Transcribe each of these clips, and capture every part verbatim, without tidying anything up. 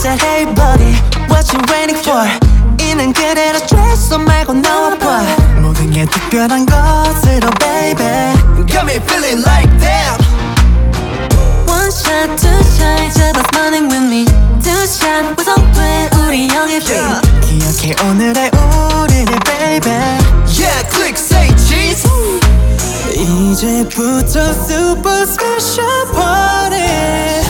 said hey buddy what you waiting for 있는 그대로 stress 말고 나와봐 모든 게 특별한 것으로 baby Got me feeling like that. One shot two shot 이제 다 smiling with me Two shot 완성돼 우리 영의 dream 기억해 오늘의 우리를 baby Yeah, click, say cheese. 이제부터 super special party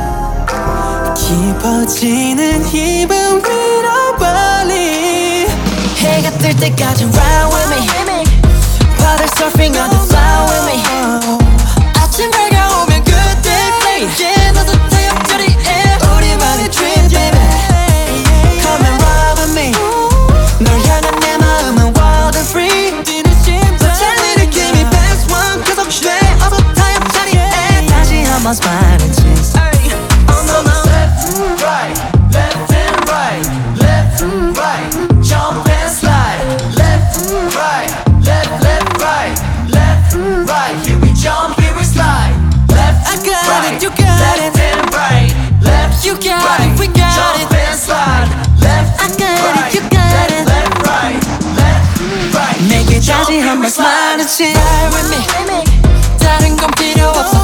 깊어지는 힘은 위로 빨리 해가 뜰 때까지 ride with me 바다 surfing on the fly with me 아침 해가 오면 그때 yeah 너도 태양절이에 우리만의 dream baby Come and ride with me 널 향한 내 마음은 wild and free 뛰는 심장 달리는 give me best one 계속 돼 어서 타협 자리에 다시 한번 smile and cheese On the left and right, left and right, left and right. Jump and slide. Left and right, left, left, right, left and right. Here we jump, here we slide. Left I and got right, it, you got left it. and right, left You got right. it, we got Jump it. and slide. Left I and got it, right, you got left, it. left, right, left and right. 내게 Jump, 다시 here 한번 we slide. smile and cheese Ride with me 다른 건 필요 없어